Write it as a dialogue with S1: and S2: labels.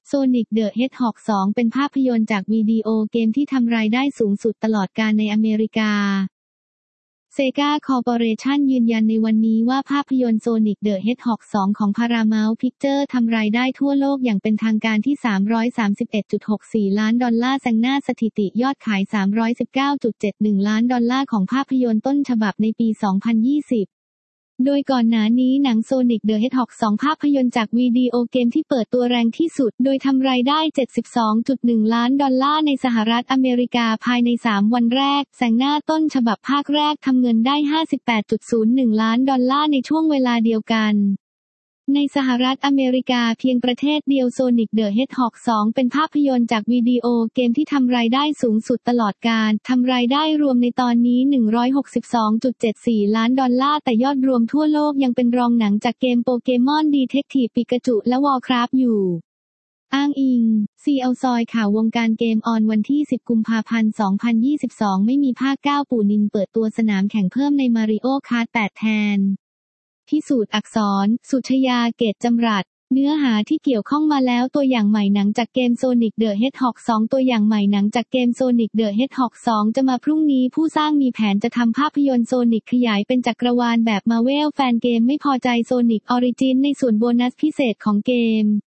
S1: Sonic the Hedgehog 2 เป็นภาพยนตร์จากวิดีโอเกมที่ทำรายได้สูงสุดตลอดกาลในอเมริกา Sega Corporation ยืนยันในวันนี้ว่าภาพยนตร์ Sonic the Hedgehog 2 ของ Paramount Pictures ทำรายได้ทั่วโลกอย่างเป็นทางการที่ $331.64 ล้านแซงหน้าสถิติยอดขาย $319.71 ล้านของภาพยนตร์ต้นฉบับในปี 2020โดยก่อนหน้านี้หนัง Sonic the Hedgehog 2 ภาพยนตร์จากวิดีโอเกมที่เปิดตัวแรงที่สุดโดยทำรายได้ $72.1 ล้านในสหรัฐอเมริกาภายใน 3 วันแรกแซงหน้าต้นฉบับภาคแรกทำเงินได้ $58.01 ล้านในช่วงเวลาเดียวกันในสหรัฐอเมริกาเพียงประเทศเดียว Sonic the Hedgehog 2 เป็นภาพยนตร์จากวิดีโอเกมที่ทำรายได้สูงสุดตลอดกาลทำรายได้รวมในตอนนี้ $162.74 ล้านแต่ยอดรวมทั่วโลกยังเป็นรองหนังจากเกมโปเกมอนดีเทคทีฟปิกาจูและ Warcraft อยู่อ้างอิง CL ซอยข่าววงการเกมออนวันที่ 10 กุมภาพันธ์ 2022 ไม่มีภาค 9 ปู่นินเปิดตัวสนามแข่งเพิ่มใน Mario Kart 8 แทนพิสูจน์อักษร สุชยา เกตจำรัดเนื้อหาที่เกี่ยวข้องมาแล้วตัวอย่างใหม่หนังจากเกม Sonic the Hedgehog 2 ตัวอย่างใหม่หนังจากเกม Sonic the Hedgehog 2 จะมาพรุ่งนี้ผู้สร้างมีแผนจะทำภาพยนตร์ Sonic ขยายเป็นจักรวาลแบบ Marvel แฟนเกมไม่พอใจ Sonic Origins ในส่วนโบนัสพิเศษของเกม